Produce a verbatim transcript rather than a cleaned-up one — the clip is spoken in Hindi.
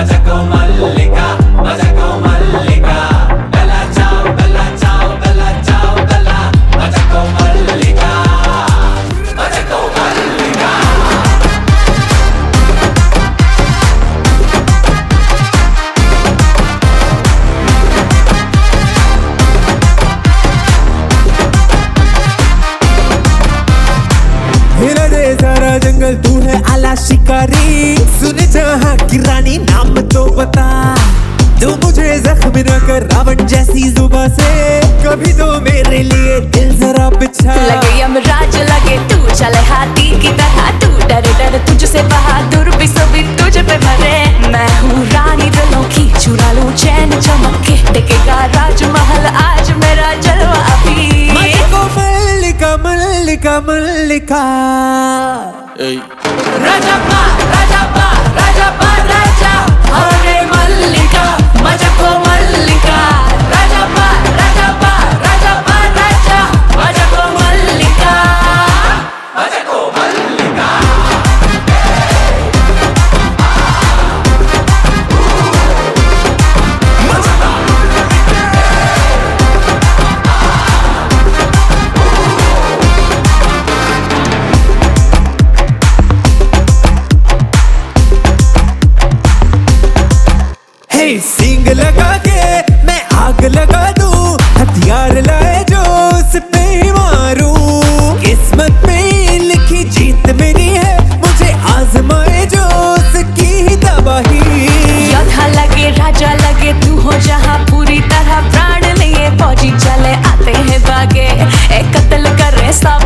Majako Mallika, Majako Mallika, Bella ciao, Bella ciao, Bella ciao, Bella, Majako Mallika, Majako Mallika. हिला दे सारा जंगल, तू है आला शिकारी। सुन जहाँ की रानी, नाम तो बता। तू मुझे जख्म न कर रावण जैसी जुबां से, कभी तो मेरे लिए दिल जरा बिछा। लगे यमराज लगे तू चले हाथी की तरह, तू डरे डर तुझसे बहादुर भी सभी तुझ पे मरे। मैं हूँ रानी दिलों की, चुरा लूं चैन चमक के, देखेगा राजमहल आज मेरा जलवा अभी। मल्लिका मल्लिका मल्लिका मल्लिका राजप्पा राजप्पा राजप्पा राजा, अरे मल्लिका मजाको मल्लिका। राजप्पा राजप्पा राजप्पा राजा, मजाको मल्लिका, Majako Mallika. हे सींग लगा के मैं आग लगा दूं, हथियार लाए जो उस पे ही मारूं। किस्मत में लिखी जीत मेरी है, मुझे आजमाए जो उसकी ही तबाही। योद्धा लगे राजा लगे तू हो जहाँ, पूरी तरह प्राण लिए फौजी चले आते हैं भागे, एक कत्ल करे सब